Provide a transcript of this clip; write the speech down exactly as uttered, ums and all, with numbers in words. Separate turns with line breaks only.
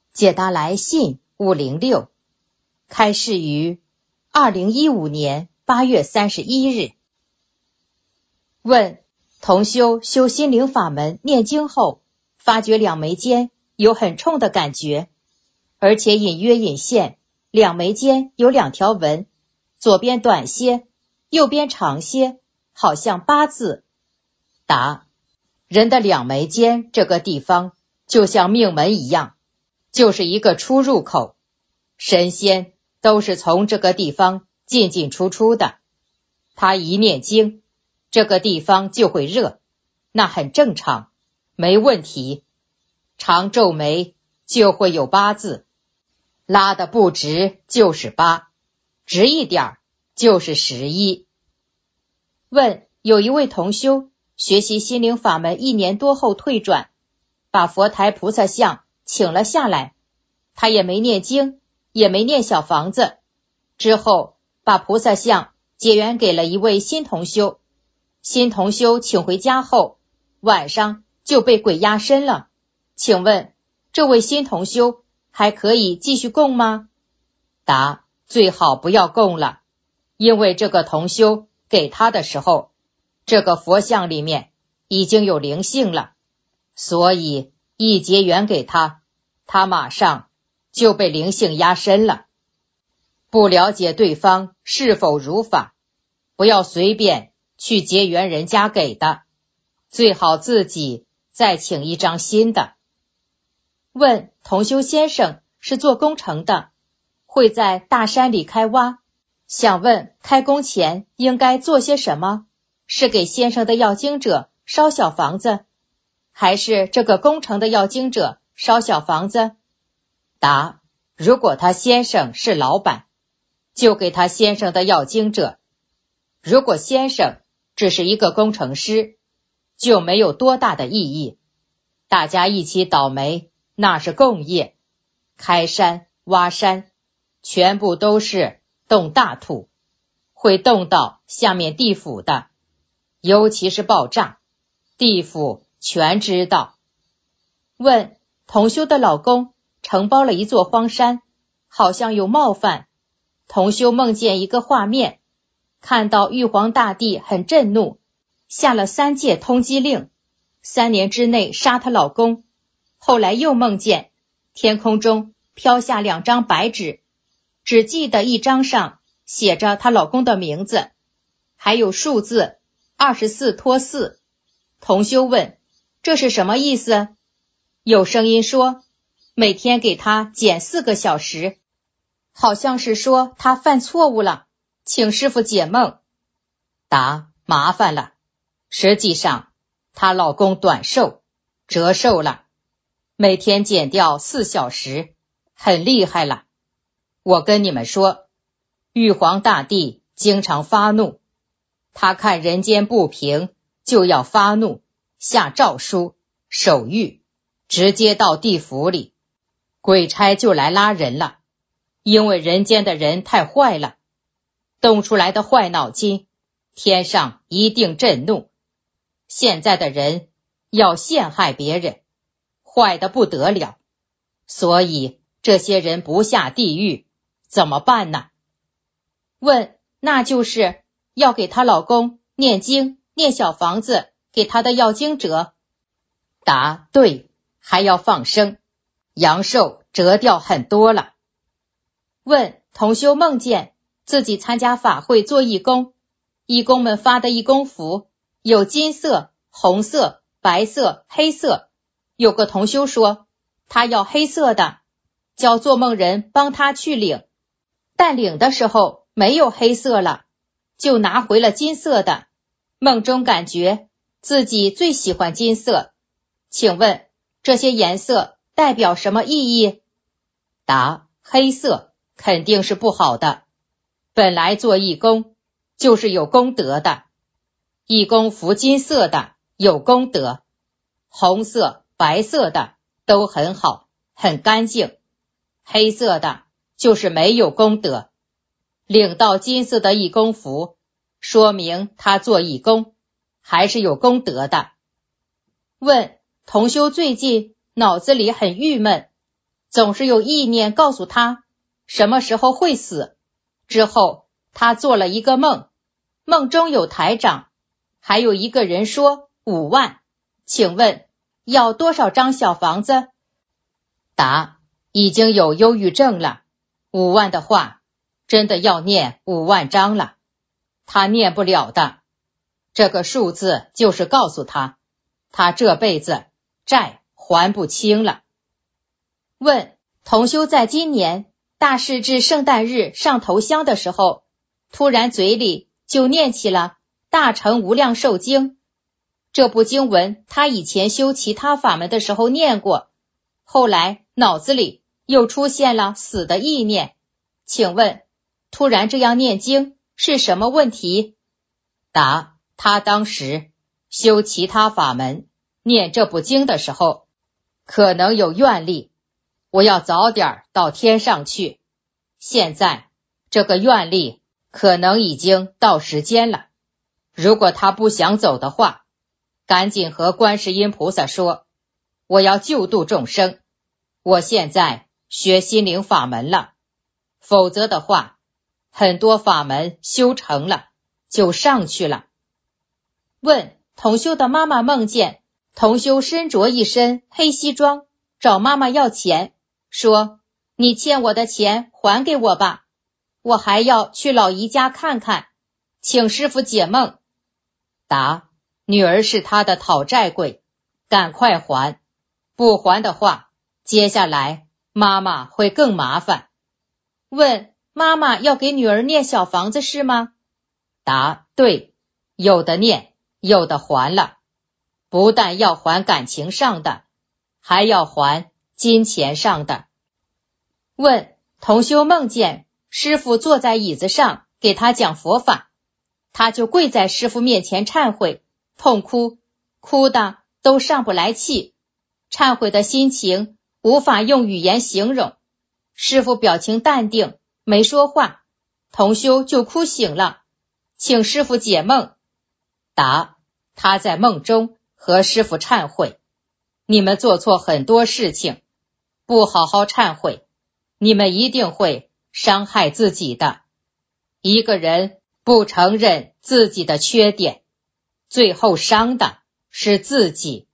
解答来信五零六，开示于二零一五年八月三十一日。问：同修修心灵法门念经后，发觉两眉间有很冲的感觉，而且隐约隐现两眉间有两条纹，左边短些，右边长些，好像八字。答：人的两眉间这个地方就像命门一样，就是一个出入口，神仙都是从这个地方进进出出的。他一念经，这个地方就会热，那很正常，没问题。常皱眉就会有八字，拉的不直就是八，直一点就是十一。问：有一位同修学习心灵法门一年多后退转，把佛台菩萨像请了下来，他也没念经，也没念小房子，之后把菩萨像结缘给了一位新同修。新同修请回家后，晚上就被鬼压身了。请问这位新同修还可以继续供吗？答：最好不要供了，因为这个同修给他的时候，这个佛像里面已经有灵性了，所以一结缘给他，他马上就被灵性压身了。不了解对方是否如法，不要随便去结缘人家给的，最好自己再请一张新的。问：同修先生是做工程的，会在大山里开挖，想问开工前应该做些什么？是给先生的要经者烧小房子，还是这个工程的要经者烧小房子？答：如果他先生是老板，就给他先生的要经者；如果先生只是一个工程师，就没有多大的意义。大家一起倒霉，那是共业，开山挖山全部都是动大土，会动到下面地府的，尤其是爆炸，地府全知道。问：同修的老公承包了一座荒山，好像有冒犯。同修梦见一个画面，看到玉皇大帝很震怒，下了三界通缉令，三年之内杀她老公。后来又梦见天空中飘下两张白纸，只记得一张上写着她老公的名字，还有数字二十四拖四。同修问：这是什么意思？有声音说每天给他减四个小时，好像是说他犯错误了，请师父解梦。答：麻烦了，实际上她老公短寿折寿了，每天减掉四小时，很厉害了。我跟你们说，玉皇大帝经常发怒，他看人间不平就要发怒，下诏书手谕，直接到地府里，鬼差就来拉人了。因为人间的人太坏了，动出来的坏脑筋，天上一定震怒。现在的人要陷害别人，坏得不得了，所以这些人不下地狱怎么办呢？问：那就是要给她老公念经念小房子给她的要经者。答：对，还要放生，阳寿折掉很多了。问：同修梦见自己参加法会做义工，义工们发的义工服有金色、红色、白色、黑色，有个同修说他要黑色的，叫做梦人帮他去领，但领的时候没有黑色了，就拿回了金色的，梦中感觉自己最喜欢金色，请问这些颜色代表什么意义？答：黑色肯定是不好的，本来做义工就是有功德的，义工服金色的有功德，红色、白色的都很好，很干净，黑色的就是没有功德。领到金色的义工服，说明他做义工还是有功德的。问：同修最近脑子里很郁闷， 总是有意念告诉他什么时候会死。之后他做了一个梦，梦中有台长，还有一个人说五万，请问要多少张小房子？答：已经有忧郁症了，五万的话真的要念五万张了，他念不了的。这个数字就是告诉他，他这辈子债还不清了。问：同修在今年大势至圣诞日上头香的时候，突然嘴里就念起了大乘无量寿经，这部经文他以前修其他法门的时候念过，后来脑子里又出现了死的意念，请问突然这样念经是什么问题？答：他当时修其他法门念这部经的时候，可能有愿力，我要早点到天上去，现在这个愿力可能已经到时间了，如果他不想走的话，赶紧和观世音菩萨说，我要救度众生，我现在学心灵法门了，否则的话很多法门修成了就上去了。问：同修的妈妈梦见同修身着一身黑西装找妈妈要钱，说你欠我的钱还给我吧，我还要去老姨家看看，请师父解梦。答：女儿是他的讨债鬼，赶快还，不还的话接下来妈妈会更麻烦。问：妈妈要给女儿念小房子是吗？答：对，有的念，有的还了，不但要还感情上的，还要还金钱上的。问：同修梦见师父坐在椅子上给他讲佛法，他就跪在师父面前忏悔，痛哭，哭的都上不来气，忏悔的心情无法用语言形容。师父表情淡定，没说话，同修就哭醒了，请师父解梦。答：他在梦中和师父忏悔，你们做错很多事情，不好好忏悔，你们一定会伤害自己的。一个人不承认自己的缺点，最后伤的是自己。